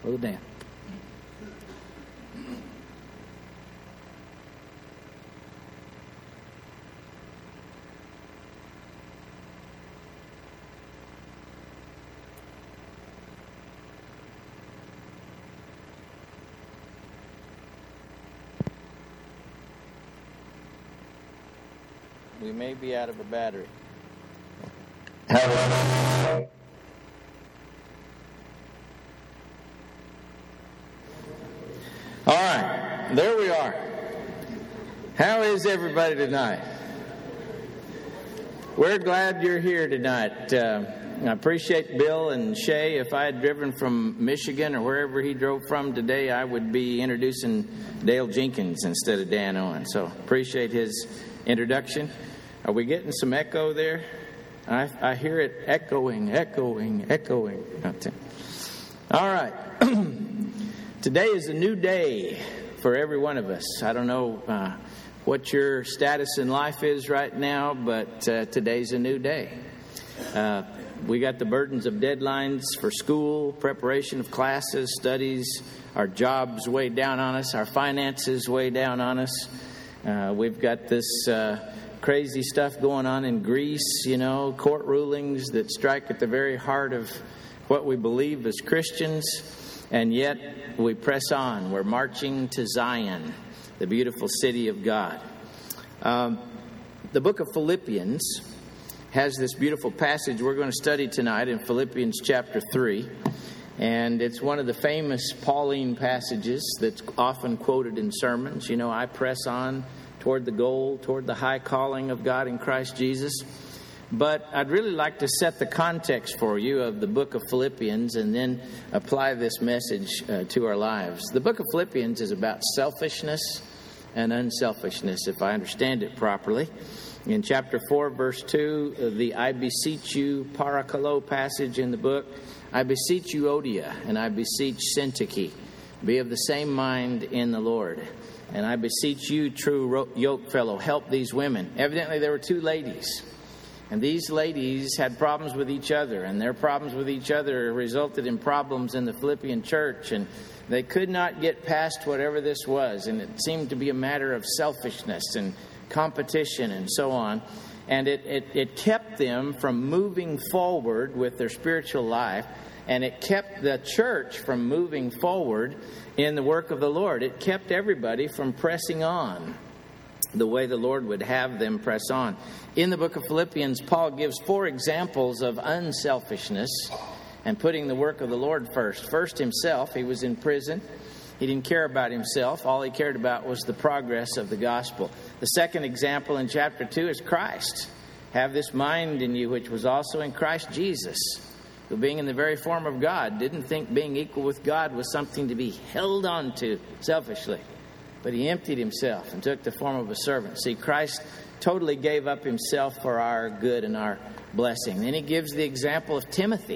Brother Dan. We may be out of a battery. All right, there we are. How is everybody tonight? We're glad you're here tonight. I appreciate Bill and Shay. If I had driven from Michigan or wherever he drove from today, I would be introducing Dale Jenkins instead of Dan Owen. So appreciate his introduction. Are we getting some echo there? I hear it echoing. All right. Today is a new day for every one of us. I don't know what your status in life is right now, but today's a new day. We got the burdens of deadlines for school, preparation of classes, studies, our jobs way down on us, our finances way down on us. We've got this crazy stuff going on in Greece, court rulings that strike at the very heart of what we believe as Christians, and yet we press on. We're marching to Zion, the beautiful city of God. The book of Philippians has this beautiful passage we're going to study tonight in Philippians chapter 3, and it's one of the famous Pauline passages that's often quoted in sermons. I press on toward the goal, toward the high calling of God in Christ Jesus. But I'd really like to set the context for you of the book of Philippians and then apply this message to our lives. The book of Philippians is about selfishness and unselfishness, if I understand it properly. In chapter 4, verse 2, the I beseech you, parakalo passage in the book, I beseech you, Euodia, and I beseech Syntyche, be of the same mind in the Lord. And I beseech you, true yoke fellow, help these women. Evidently, there were two ladies. And these ladies had problems with each other. And their problems with each other resulted in problems in the Philippian church. And they could not get past whatever this was. And it seemed to be a matter of selfishness and competition and so on. And it kept them from moving forward with their spiritual life. And it kept the church from moving forward in the work of the Lord. It kept everybody from pressing on the way the Lord would have them press on. In the book of Philippians, Paul gives 4 examples of unselfishness and putting the work of the Lord first. First, himself. He was in prison. He didn't care about himself. All he cared about was the progress of the gospel. The second example in chapter 2 is Christ. Have this mind in you, which was also in Christ Jesus, who being in the very form of God, didn't think being equal with God was something to be held on to selfishly. But he emptied himself and took the form of a servant. See, Christ totally gave up himself for our good and our blessing. Then he gives the example of Timothy.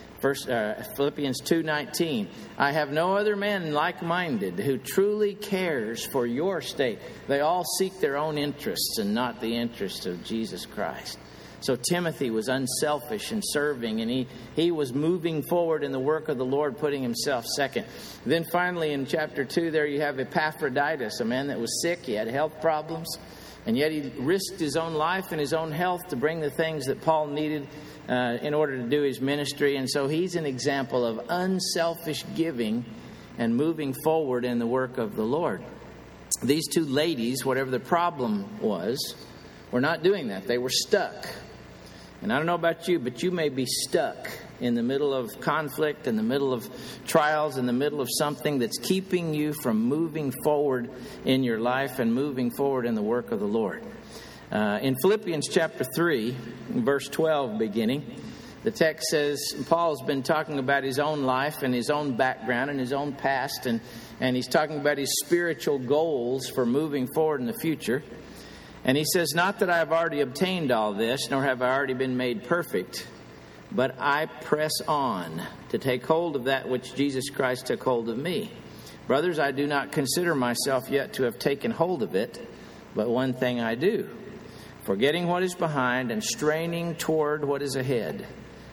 Philippians 2:19. I have no other man like-minded who truly cares for your state. They all seek their own interests and not the interests of Jesus Christ. So Timothy was unselfish and serving, and he was moving forward in the work of the Lord, putting himself second. Then finally in chapter 2 there you have Epaphroditus, a man that was sick. He had health problems, and yet he risked his own life and his own health to bring the things that Paul needed in order to do his ministry. And so he's an example of unselfish giving and moving forward in the work of the Lord. These two ladies, whatever the problem was, were not doing that. They were stuck. And I don't know about you, but you may be stuck in the middle of conflict, in the middle of trials, in the middle of something that's keeping you from moving forward in your life and moving forward in the work of the Lord. In Philippians chapter 3, verse 12 beginning, the text says, Paul's been talking about his own life and his own background and his own past, and he's talking about his spiritual goals for moving forward in the future. And he says, not that I have already obtained all this, nor have I already been made perfect, but I press on to take hold of that which Jesus Christ took hold of me. Brothers, I do not consider myself yet to have taken hold of it, but one thing I do, forgetting what is behind and straining toward what is ahead.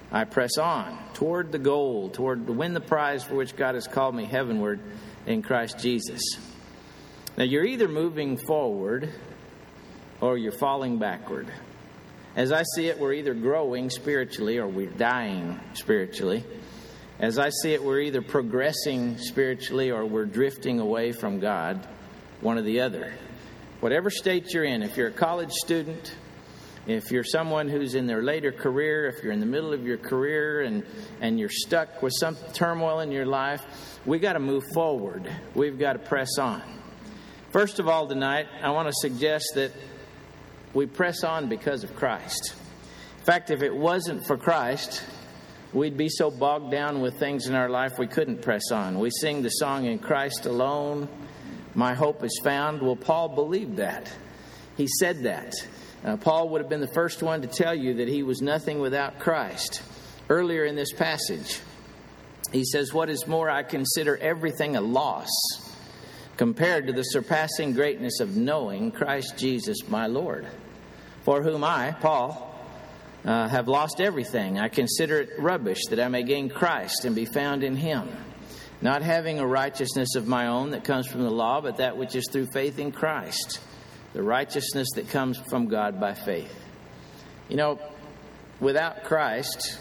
I press on toward the goal, to win the prize for which God has called me heavenward in Christ Jesus. Now, you're either moving forward or you're falling backward. As I see it, we're either growing spiritually or we're dying spiritually. As I see it, we're either progressing spiritually or we're drifting away from God, one or the other. Whatever state you're in, if you're a college student, if you're someone who's in their later career, if you're in the middle of your career and you're stuck with some turmoil in your life, we got to move forward. We've got to press on. First of all, tonight, I want to suggest that we press on because of Christ. In fact, if it wasn't for Christ, we'd be so bogged down with things in our life we couldn't press on. We sing the song, "In Christ alone, my hope is found." Well, Paul believed that. He said that. Paul would have been the first one to tell you that he was nothing without Christ. Earlier in this passage, he says, "What is more, I consider everything a loss compared to the surpassing greatness of knowing Christ Jesus my Lord, for whom I, Paul, have lost everything. I consider it rubbish that I may gain Christ and be found in Him, not having a righteousness of my own that comes from the law, but that which is through faith in Christ, the righteousness that comes from God by faith." You know, without Christ,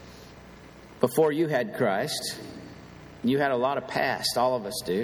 before you had Christ, you had a lot of past. All of us do.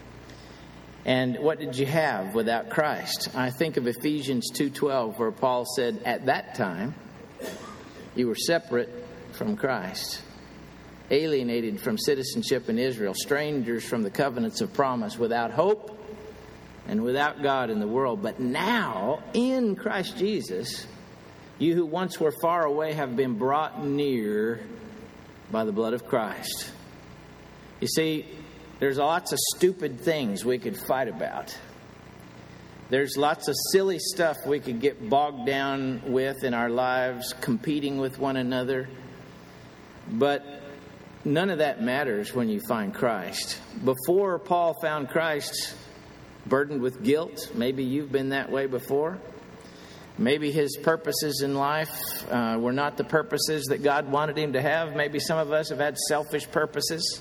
And what did you have without Christ? I think of Ephesians 2:12, where Paul said, "At that time, you were separate from Christ, alienated from citizenship in Israel, strangers from the covenants of promise, without hope and without God in the world. But now, in Christ Jesus, you who once were far away have been brought near by the blood of Christ." You see, there's lots of stupid things we could fight about. There's lots of silly stuff we could get bogged down with in our lives, competing with one another. But none of that matters when you find Christ. Before Paul found Christ, burdened with guilt, maybe you've been that way before. Maybe his purposes in life were not the purposes that God wanted him to have. Maybe some of us have had selfish purposes,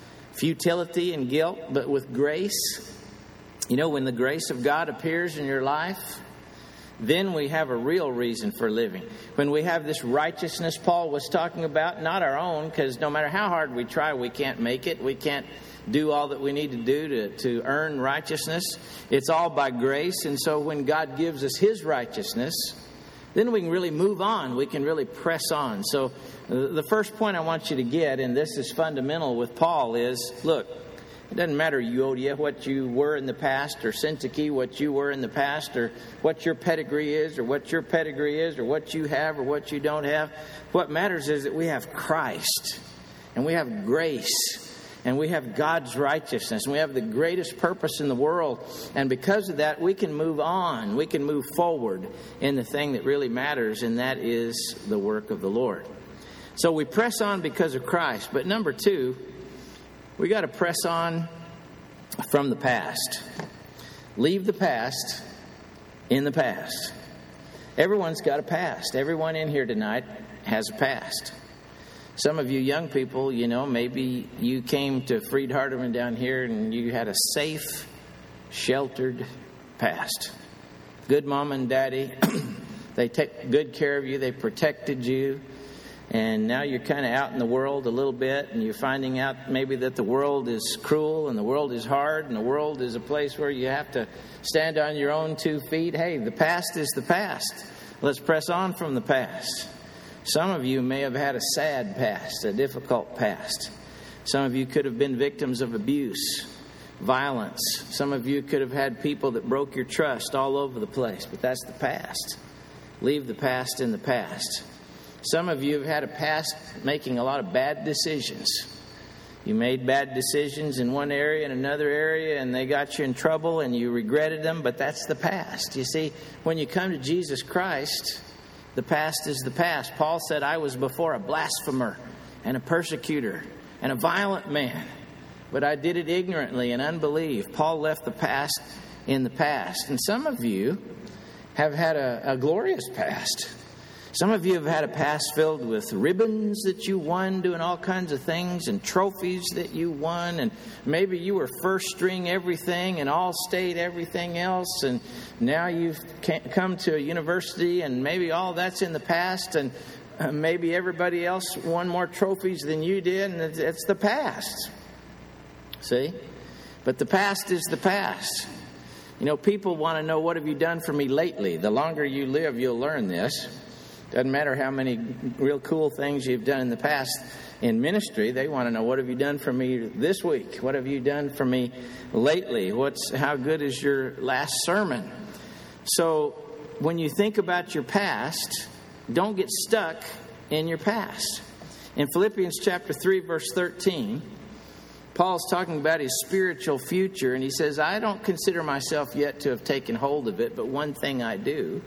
futility and guilt, but with grace. You know, when the grace of God appears in your life, then we have a real reason for living. When we have this righteousness Paul was talking about, not our own, because no matter how hard we try, we can't make it. We can't do all that we need to do to earn righteousness. It's all by grace. And so when God gives us His righteousness, then we can really move on. We can really press on. So the first point I want you to get, and this is fundamental with Paul, is, look, it doesn't matter, Euodia, what you were in the past, or Syntyche, what you were in the past, or what your pedigree is, or what your pedigree is, or what you have, or what you don't have. What matters is that we have Christ, and we have grace, and we have God's righteousness, and we have the greatest purpose in the world. And because of that, we can move on. We can move forward in the thing that really matters, and that is the work of the Lord. So we press on because of Christ. But number two, we got to press on from the past. Leave the past in the past. Everyone's got a past. Everyone in here tonight has a past. Some of you young people, you know, maybe you came to Freed Hardeman down here and you had a safe, sheltered past. Good mom and daddy. They take good care of you. They protected you. And now you're kind of out in the world a little bit, and you're finding out maybe that the world is cruel and the world is hard and the world is a place where you have to stand on your own 2 feet. Hey, the past is the past. Let's press on from the past. Some of you may have had a sad past, a difficult past. Some of you could have been victims of abuse, violence. Some of you could have had people that broke your trust all over the place, but that's the past. Leave the past in the past. Some of you have had a past making a lot of bad decisions. You made bad decisions in one area and another area, and they got you in trouble, and you regretted them, but that's the past. You see, when you come to Jesus Christ, the past is the past. Paul said, "I was before a blasphemer and a persecutor and a violent man, but I did it ignorantly in unbelief." Paul left the past in the past. And some of you have had a glorious past. Some of you have had a past filled with ribbons that you won doing all kinds of things and trophies that you won. And maybe you were first string everything and all state everything else. And now you've come to a university and maybe all that's in the past. And maybe everybody else won more trophies than you did. And it's the past. See? But the past is the past. You know, people want to know, what have you done for me lately? The longer you live, you'll learn this. Doesn't matter how many real cool things you've done in the past in ministry. They want to know, what have you done for me this week? What have you done for me lately? How good is your last sermon? So when you think about your past, don't get stuck in your past. In Philippians chapter 3, verse 13, Paul's talking about his spiritual future, and he says, I don't consider myself yet to have taken hold of it, but one thing I do,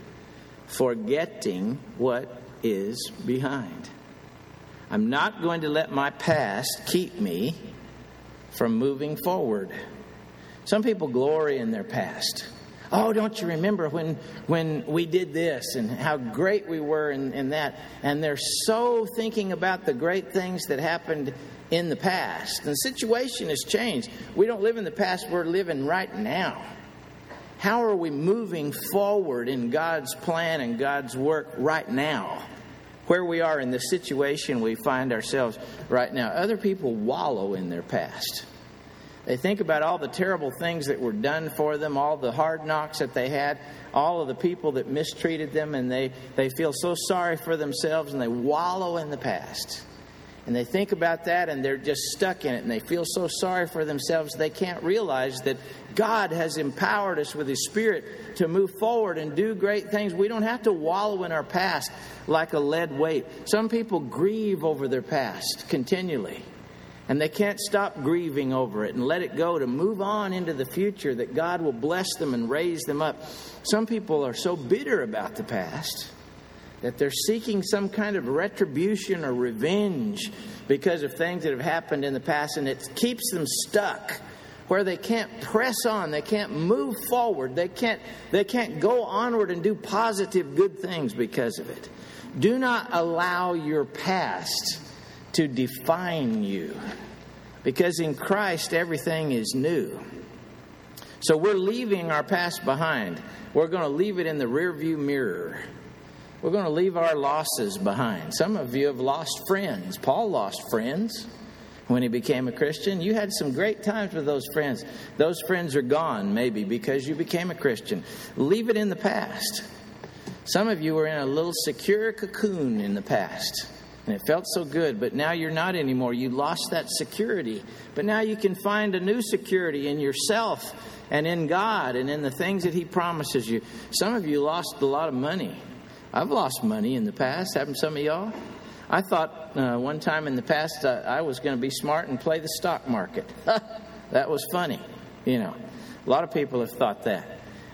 forgetting what is behind. I'm not going to let my past keep me from moving forward. Some people glory in their past. Oh, don't you remember when we did this and how great we were in that? And they're so thinking about the great things that happened in the past. And the situation has changed. We don't live in the past, we're living right now. How are we moving forward in God's plan and God's work right now? Where we are in the situation we find ourselves right now. Other people wallow in their past. They think about all the terrible things that were done for them, all the hard knocks that they had, all of the people that mistreated them, and they feel so sorry for themselves, and they wallow in the past. And they think about that, and they're just stuck in it, and they feel so sorry for themselves they can't realize that God has empowered us with His Spirit to move forward and do great things. We don't have to wallow in our past like a lead weight. Some people grieve over their past continually, and they can't stop grieving over it and let it go to move on into the future, that God will bless them and raise them up. Some people are so bitter about the past that they're seeking some kind of retribution or revenge because of things that have happened in the past, and it keeps them stuck where they can't press on, they can't move forward, they can't go onward and do positive good things because of it. Do not allow your past to define you, because in Christ everything is new. So we're leaving our past behind. We're going to leave it in the rearview mirror. We're going to leave our losses behind. Some of you have lost friends. Paul lost friends when he became a Christian. You had some great times with those friends. Those friends are gone, maybe, because you became a Christian. Leave it in the past. Some of you were in a little secure cocoon in the past, and it felt so good, but now you're not anymore. You lost that security. But now you can find a new security in yourself and in God and in the things that He promises you. Some of you lost a lot of money. I've lost money in the past. Haven't some of y'all? I thought one time in the past I was going to be smart and play the stock market. That was funny. You know, a lot of people have thought that.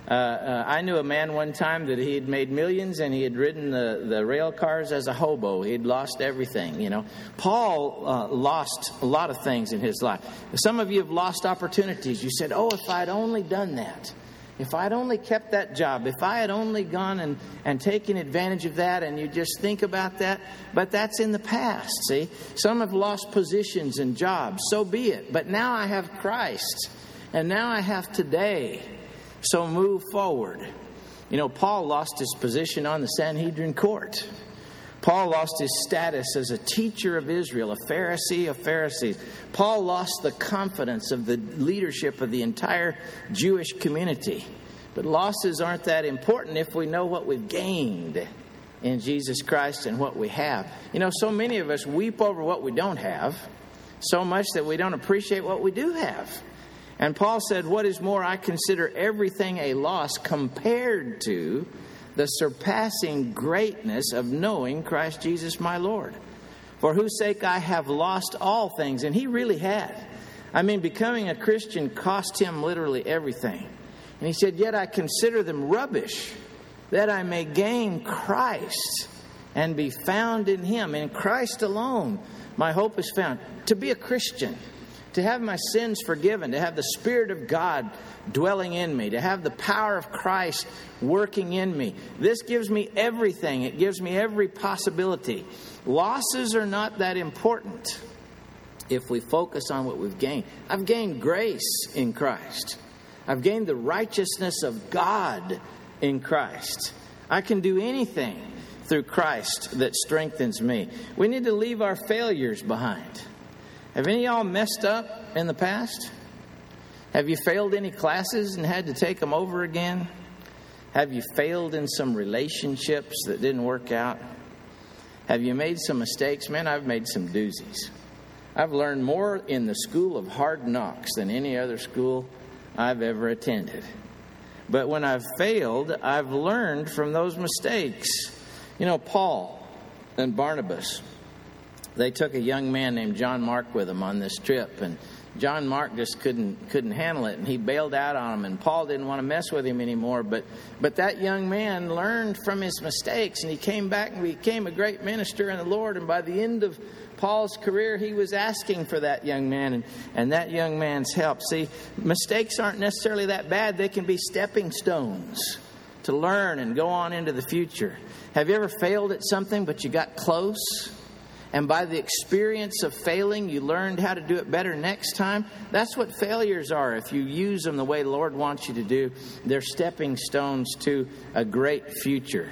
I knew a man one time that he had made millions and he had ridden the rail cars as a hobo. He'd lost everything, you know. Paul lost a lot of things in his life. Some of you have lost opportunities. You said, oh, if I'd only done that. If I'd only kept that job, if I had only gone and taken advantage of that, and you just think about that, but that's in the past, see? Some have lost positions and jobs, so be it. But now I have Christ, and now I have today, so move forward. You know, Paul lost his position on the Sanhedrin court. Paul lost his status as a teacher of Israel, a Pharisee of Pharisees. Paul lost the confidence of the leadership of the entire Jewish community. But losses aren't that important if we know what we've gained in Jesus Christ and what we have. You know, so many of us weep over what we don't have, so much that we don't appreciate what we do have. And Paul said, what is more, I consider everything a loss compared to the surpassing greatness of knowing Christ Jesus my Lord, for whose sake I have lost all things. And he really had. I mean, becoming a Christian cost him literally everything. And he said, yet I consider them rubbish, that I may gain Christ and be found in Him. In Christ alone my hope is found. To be a Christian, to have my sins forgiven, to have the Spirit of God dwelling in me, to have the power of Christ working in me. This gives me everything. It gives me every possibility. Losses are not that important if we focus on what we've gained. I've gained grace in Christ. I've gained the righteousness of God in Christ. I can do anything through Christ that strengthens me. We need to leave our failures behind. Have any of y'all messed up in the past? Have you failed any classes and had to take them over again? Have you failed in some relationships that didn't work out? Have you made some mistakes? Man, I've made some doozies. I've learned more in the school of hard knocks than any other school I've ever attended. But when I've failed, I've learned from those mistakes. You know, Paul and Barnabas, they took a young man named John Mark with them on this trip, and John Mark just couldn't handle it, and he bailed out on him, and Paul didn't want to mess with him anymore. But that young man learned from his mistakes, and he came back and became a great minister in the Lord. And by the end of Paul's career, he was asking for that young man and that young man's help. See, mistakes aren't necessarily that bad. They can be stepping stones to learn and go on into the future. Have you ever failed at something, but you got close? And by the experience of failing, you learned how to do it better next time? That's what failures are. If you use them the way the Lord wants you to do, they're stepping stones to a great future.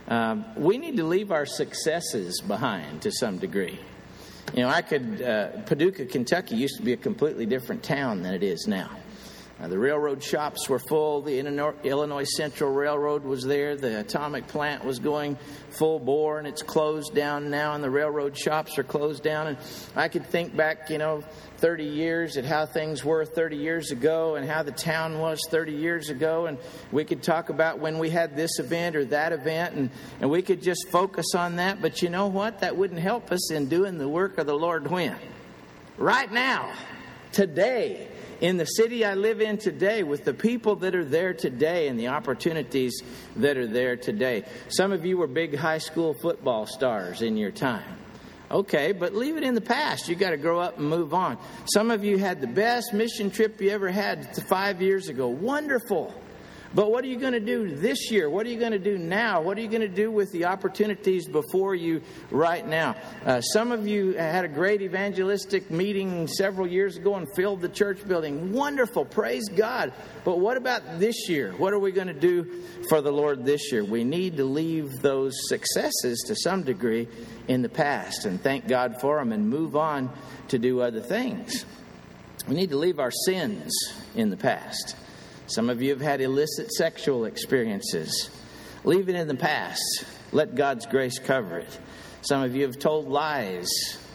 We need to leave our successes behind to some degree. You know, Paducah, Kentucky used to be a completely different town than it is now. The railroad shops were full. The Illinois Central Railroad was there. The atomic plant was going full bore, and it's closed down now, and the railroad shops are closed down. And I could think back, 30 years at how things were 30 years ago and how the town was 30 years ago. And we could talk about when we had this event or that event, and we could just focus on that. But you know what? That wouldn't help us in doing the work of the Lord when? Right now, today. In the city I live in today, with the people that are there today and the opportunities that are there today. Some of you were big high school football stars in your time. Okay, but leave it in the past. You got to grow up and move on. Some of you had the best mission trip you ever had 5 years ago. Wonderful. But what are you going to do this year? What are you going to do now? What are you going to do with the opportunities before you right now? Some of you had a great evangelistic meeting several years ago and filled the church building. Wonderful. Praise God. But what about this year? What are we going to do for the Lord this year? We need to leave those successes to some degree in the past and thank God for them and move on to do other things. We need to leave our sins in the past. Some of you have had illicit sexual experiences. Leave it in the past. Let God's grace cover it. Some of you have told lies.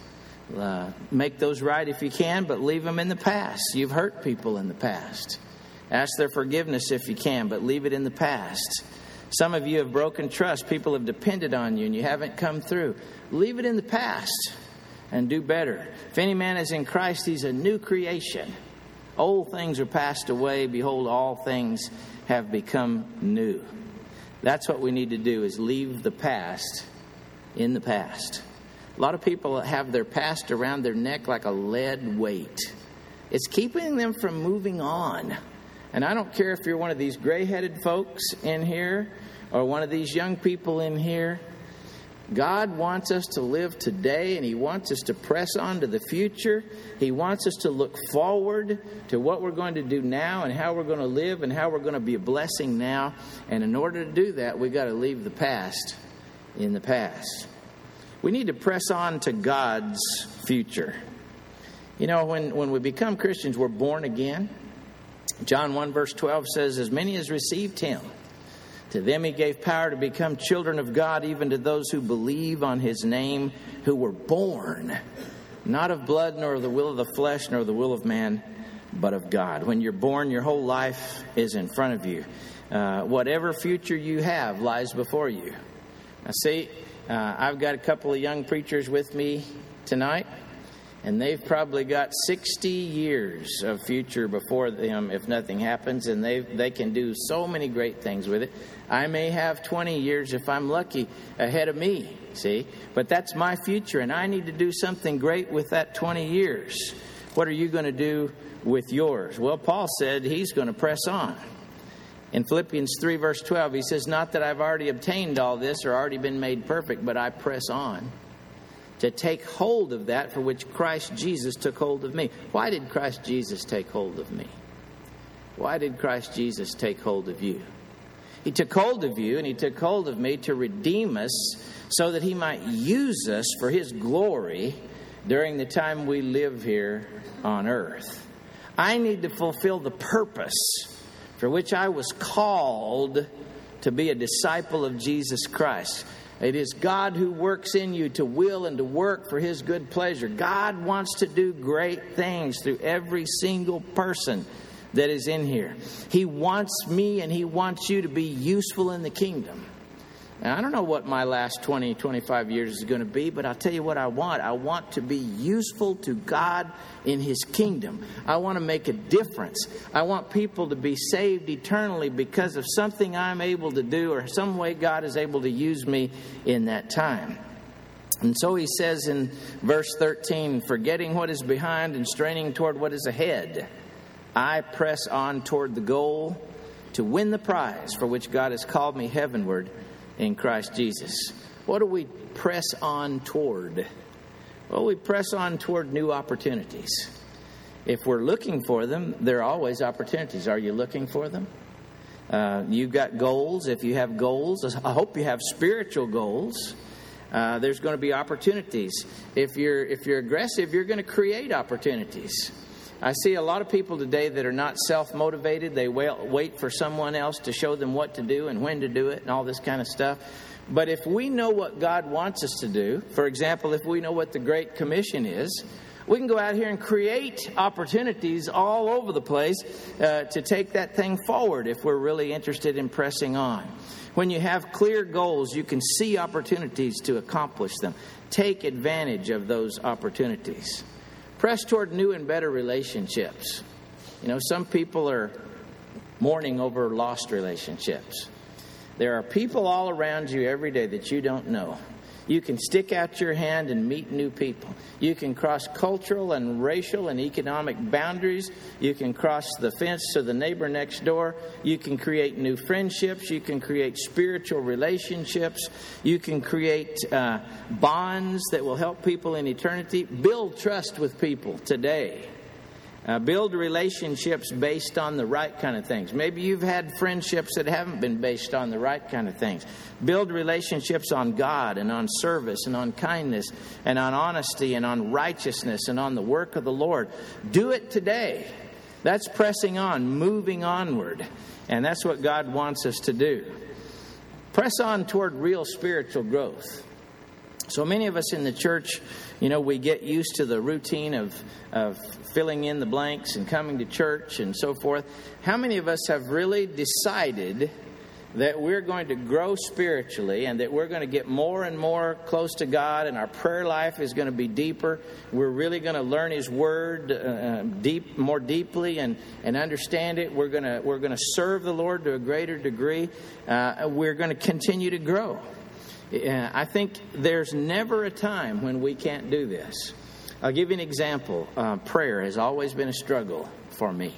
Make those right if you can, but leave them in the past. You've hurt people in the past. Ask their forgiveness if you can, but leave it in the past. Some of you have broken trust. People have depended on you and you haven't come through. Leave it in the past and do better. If any man is in Christ, he's a new creation. Old things are passed away. Behold, all things have become new. That's what we need to do, is leave the past in the past. A lot of people have their past around their neck like a lead weight. It's keeping them from moving on. And I don't care if you're one of these gray-headed folks in here or one of these young people in here. God wants us to live today, and He wants us to press on to the future. He wants us to look forward to what we're going to do now and how we're going to live and how we're going to be a blessing now. And in order to do that, we've got to leave the past in the past. We need to press on to God's future. You know, when we become Christians, we're born again. John 1 verse 12 says, as many as received Him, to them He gave power to become children of God, even to those who believe on His name, who were born, not of blood, nor of the will of the flesh, nor the will of man, but of God. When you're born, your whole life is in front of you. Whatever future you have lies before you. Now see, I've got a couple of young preachers with me tonight, and they've probably got 60 years of future before them if nothing happens, and they can do so many great things with it. I may have 20 years, if I'm lucky, ahead of me, see? But that's my future, and I need to do something great with that 20 years. What are you going to do with yours? Well, Paul said he's going to press on. In Philippians 3, verse 12, he says, not that I've already obtained all this or already been made perfect, but I press on to take hold of that for which Christ Jesus took hold of me. Why did Christ Jesus take hold of me? Why did Christ Jesus take hold of you? He took hold of you and he took hold of me to redeem us so that he might use us for his glory during the time we live here on earth. I need to fulfill the purpose for which I was called to be a disciple of Jesus Christ. It is God who works in you to will and to work for his good pleasure. God wants to do great things through every single person that is in here. He wants me and he wants you to be useful in the kingdom. Now, I don't know what my last 20, 25 years is going to be, but I'll tell you what I want. I want to be useful to God in his kingdom. I want to make a difference. I want people to be saved eternally because of something I'm able to do or some way God is able to use me in that time. And so he says in verse 13, forgetting what is behind and straining toward what is ahead, I press on toward the goal to win the prize for which God has called me heavenward in Christ Jesus. What do we press on toward? Well, we press on toward new opportunities. If we're looking for them, there are always opportunities. Are you looking for them? You've got goals. If you have goals, I hope you have spiritual goals. There's going to be opportunities. If you're aggressive, you're going to create opportunities. I see a lot of people today that are not self-motivated. They wait for someone else to show them what to do and when to do it and all this kind of stuff. But if we know what God wants us to do, for example, if we know what the Great Commission is, we can go out here and create opportunities all over the place to take that thing forward if we're really interested in pressing on. When you have clear goals, you can see opportunities to accomplish them. Take advantage of those opportunities. Press toward new and better relationships. You know, some people are mourning over lost relationships. There are people all around you every day that you don't know. You can stick out your hand and meet new people. You can cross cultural and racial and economic boundaries. You can cross the fence to the neighbor next door. You can create new friendships. You can create spiritual relationships. You can create bonds that will help people in eternity. Build trust with people today. Build relationships based on the right kind of things. Maybe you've had friendships that haven't been based on the right kind of things. Build relationships on God and on service and on kindness and on honesty and on righteousness and on the work of the Lord. Do it today. That's pressing on, moving onward. And that's what God wants us to do. Press on toward real spiritual growth. So many of us in the church, you know, we get used to the routine of filling in the blanks and coming to church and so forth. How many of us have really decided that we're going to grow spiritually and that we're going to get more and more close to God and our prayer life is going to be deeper? We're really going to learn His Word more deeply and understand it. We're going to serve the Lord to a greater degree. We're going to continue to grow. I think there's never a time when we can't do this. I'll give you an example. Prayer has always been a struggle for me.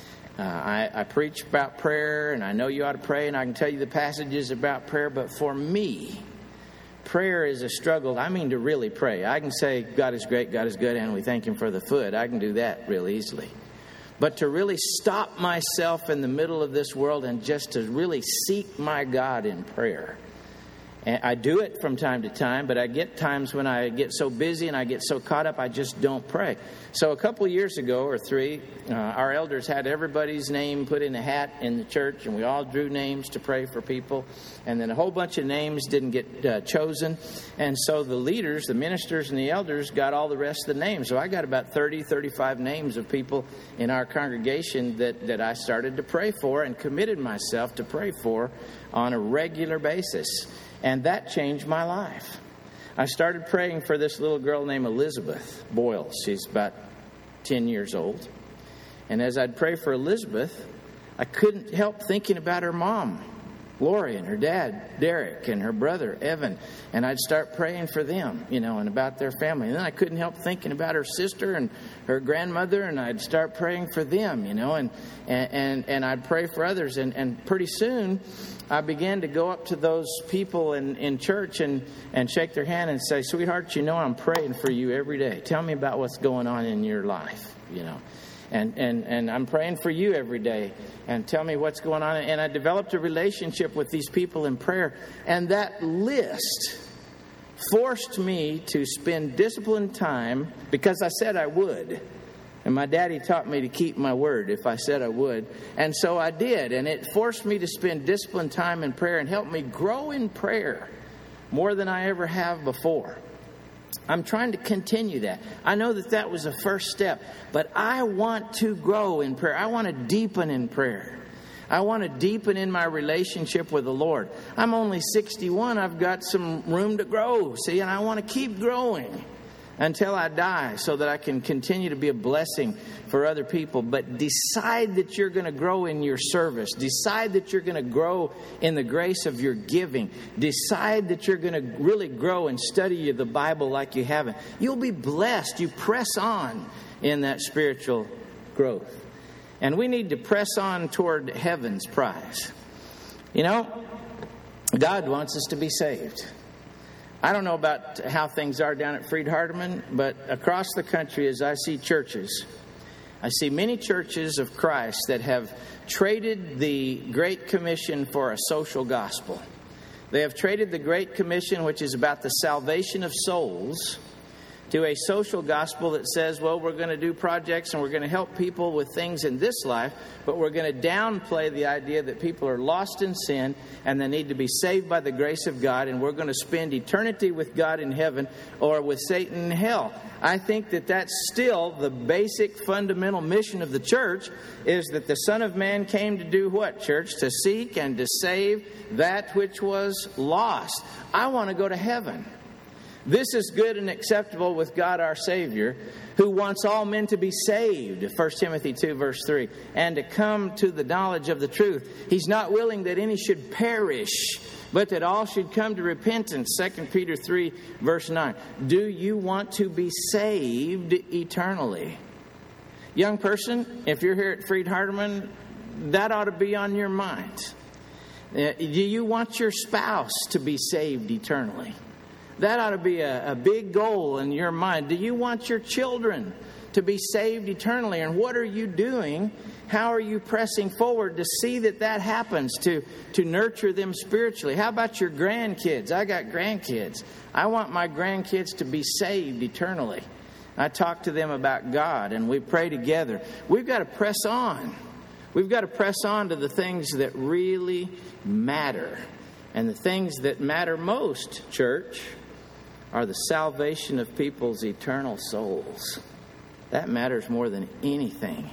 I preach about prayer, and I know you ought to pray, and I can tell you the passages about prayer, but for me, prayer is a struggle. I mean to really pray. I can say, God is great, God is good, and we thank Him for the food. I can do that real easily. But to really stop myself in the middle of this world and just to really seek my God in prayer. And I do it from time to time, but I get times when I get so busy and I get so caught up, I just don't pray. So a couple of years ago or three, our elders had everybody's name put in a hat in the church, and we all drew names to pray for people. And then a whole bunch of names didn't get chosen. And so the leaders, the ministers and the elders got all the rest of the names. So I got about 30, 35 names of people in our congregation that I started to pray for and committed myself to pray for on a regular basis. And that changed my life. I started praying for this little girl named Elizabeth Boyle. She's about 10 years old. And as I'd pray for Elizabeth, I couldn't help thinking about her mom. Lori and her dad, Derek, and her brother, Evan. And I'd start praying for them, and about their family. And then I couldn't help thinking about her sister and her grandmother, and I'd start praying for them, and I'd pray for others. And pretty soon, I began to go up to those people in church and shake their hand and say, sweetheart, I'm praying for you every day. Tell me about what's going on in your life, And I'm praying for you every day. And tell me what's going on. And I developed a relationship with these people in prayer. And that list forced me to spend disciplined time because I said I would. And my daddy taught me to keep my word if I said I would. And so I did. And it forced me to spend disciplined time in prayer and helped me grow in prayer more than I ever have before. I'm trying to continue that. I know that was a first step, but I want to grow in prayer. I want to deepen in prayer. I want to deepen in my relationship with the Lord. I'm only 61. I've got some room to grow, and I want to keep growing until I die so that I can continue to be a blessing for other people. But decide that you're going to grow in your service. Decide that you're going to grow in the grace of your giving. Decide that you're going to really grow and study the Bible like you haven't. You'll be blessed. You press on in that spiritual growth. And we need to press on toward heaven's prize. God wants us to be saved. I don't know about how things are down at Freed-Hardeman, but across the country as I see churches, I see many churches of Christ that have traded the Great Commission for a social gospel. They have traded the Great Commission, which is about the salvation of souls, to a social gospel that says, well, we're going to do projects and we're going to help people with things in this life, but we're going to downplay the idea that people are lost in sin and they need to be saved by the grace of God, and we're going to spend eternity with God in heaven or with Satan in hell. I think that that's still the basic fundamental mission of the church, is that the Son of Man came to do what, church? To seek and to save that which was lost. I want to go to heaven. This is good and acceptable with God our Savior, who wants all men to be saved, 1 Timothy 2, verse 3, and to come to the knowledge of the truth. He's not willing that any should perish, but that all should come to repentance, 2 Peter 3, verse 9. Do you want to be saved eternally? Young person, if you're here at Freed-Hardeman, that ought to be on your mind. Do you want your spouse to be saved eternally? That ought to be a big goal in your mind. Do you want your children to be saved eternally? And what are you doing? How are you pressing forward to see that happens, to nurture them spiritually? How about your grandkids? I got grandkids. I want my grandkids to be saved eternally. I talk to them about God and we pray together. We've got to press on. We've got to press on to the things that really matter. And the things that matter most, church, are the salvation of people's eternal souls. That matters more than anything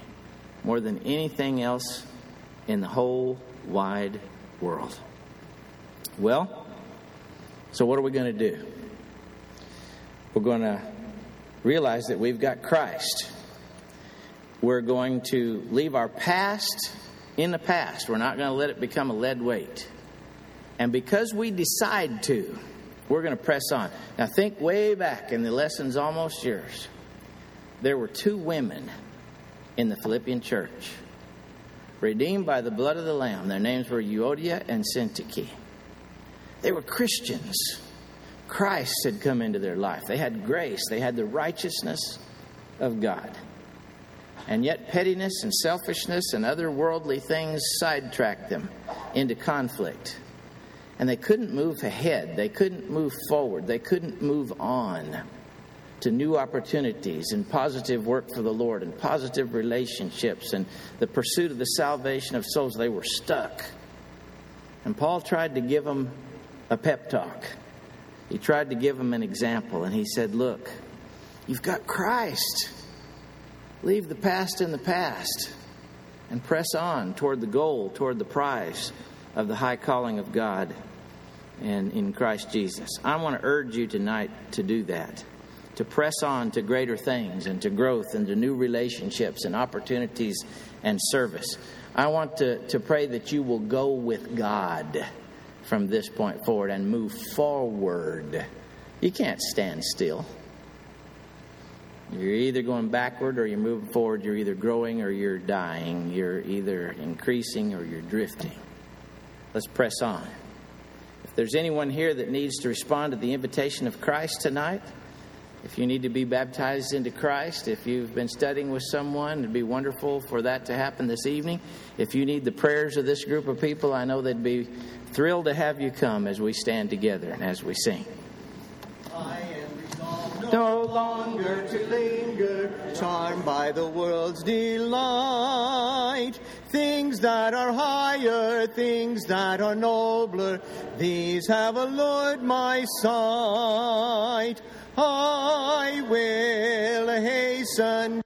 else in the whole wide world. Well, so what are we going to do? We're going to realize that we've got Christ. We're going to leave our past in the past. We're not going to let it become a lead weight. And because we decide to, we're going to press on. Now think way back in the lessons almost yours. There were 2 women in the Philippian church, redeemed by the blood of the Lamb. Their names were Euodia and Syntyche. They were Christians. Christ had come into their life. They had grace. They had the righteousness of God. And yet pettiness and selfishness and other worldly things sidetracked them into conflict. And they couldn't move ahead. They couldn't move forward. They couldn't move on to new opportunities and positive work for the Lord and positive relationships and the pursuit of the salvation of souls. They were stuck. And Paul tried to give them a pep talk. He tried to give them an example. And he said, look, you've got Christ. Leave the past in the past and press on toward the goal, toward the prize of the high calling of God and in Christ Jesus. I want to urge you tonight to do that. to press on to greater things and to growth and to new relationships and opportunities and service. I want to pray that you will go with God from this point forward and move forward. You can't stand still. You're either going backward or you're moving forward. You're either growing or you're dying. You're either increasing or you're drifting. Let's press on. If there's anyone here that needs to respond to the invitation of Christ tonight, if you need to be baptized into Christ, if you've been studying with someone, it'd be wonderful for that to happen this evening. If you need the prayers of this group of people, I know they'd be thrilled to have you come as we stand together and as we sing. I am resolved no longer to linger, charmed by the world's delight. Things that are higher, things that are nobler, these have allured my sight. I will hasten